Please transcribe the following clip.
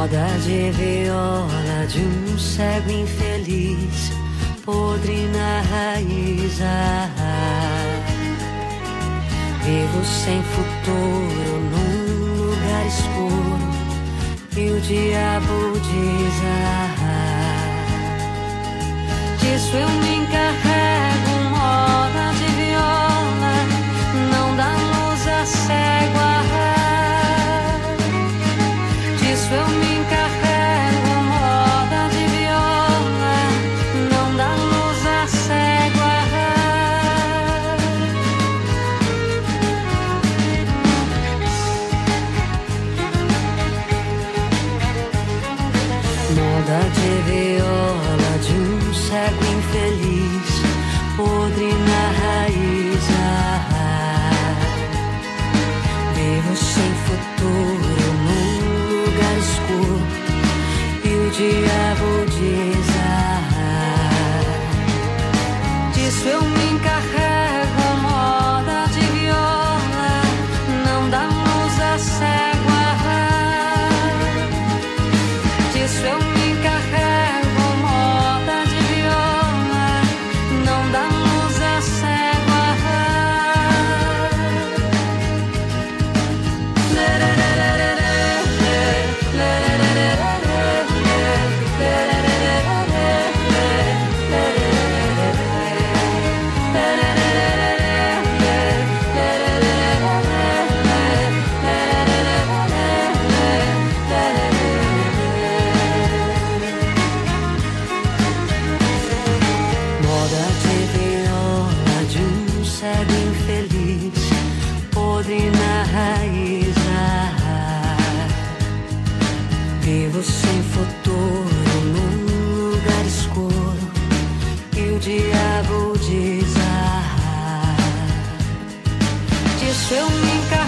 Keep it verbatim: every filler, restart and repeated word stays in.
Moda de viola de um cego infeliz, podre na raiz. Ah, ah. Vivo sem futuro num lugar escuro, e o diabo diz: ah, ah. Disso eu me encarrego, moda de viola, não dá luz a cego. Ah, disso eu me encarrego, moda de viola, não dá luz a cego. Moda de viola de um cego infeliz, podre na raiz. Ah, ah. Vivo sem futuro num lugar escuro, e o diabo diz: ah, ah. Disso eu me encarrego, moda de viola, não dá luz a cego. Ah, disso eu me encarrego, moda de viola, não dá luz a cego. Moda de viola de um cego infeliz, podre na raiz. Ah, vivo sem futuro num lugar escuro, e o diabo diz: ah, disso eu me encarrego.